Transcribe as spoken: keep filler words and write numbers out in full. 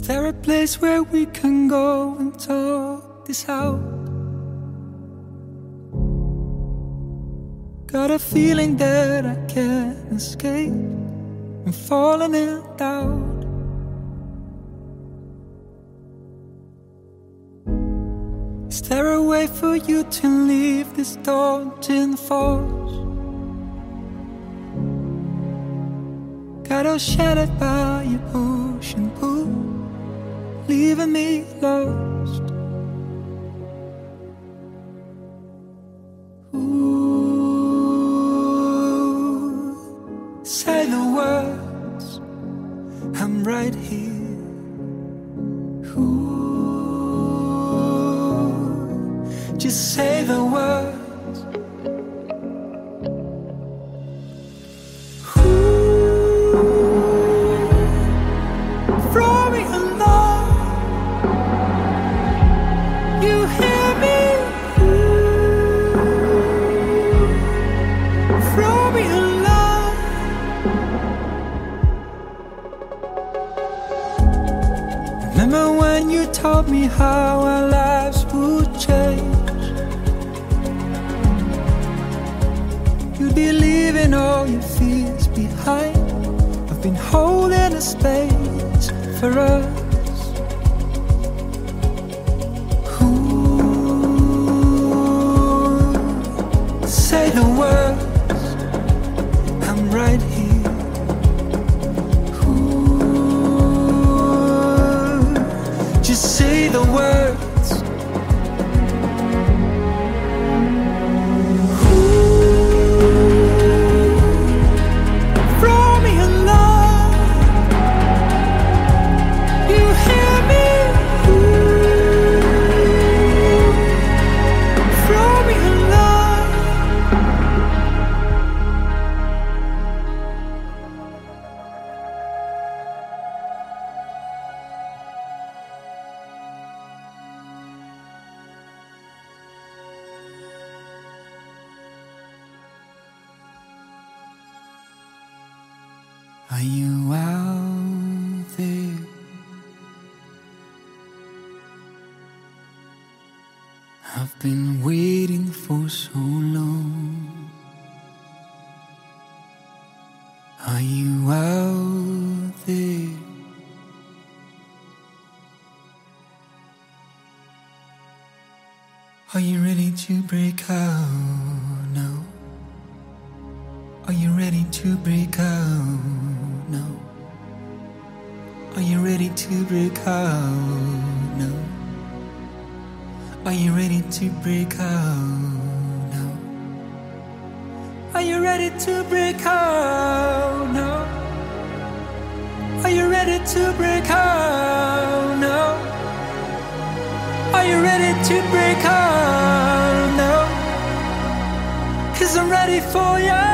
there a place where we can go and talk this out? Got a feeling that I can't escape. I'm falling in doubt. Is there a way for you to leave this daunting thoughts? Got all shattered by your push and pull, leaving me lost. Ooh, say the words, I'm right here. Ooh, just say the words. Remember when you taught me how our lives would change? You'd be leaving all your fears behind. I've been holding a space for us. Ooh, say the words, I'm right here. Just say the words. Ooh, throw me a line. You hear me? Ooh, throw me a line. Are you out there? I've been waiting for so long. Are you out there? Are you ready to break out now? Are you ready to break out now? Are you ready to break out now? Are you ready to break out now? Are you ready to break out now? Are you ready to break out now? Are you ready to break out now? 'Cause I'm ready for you.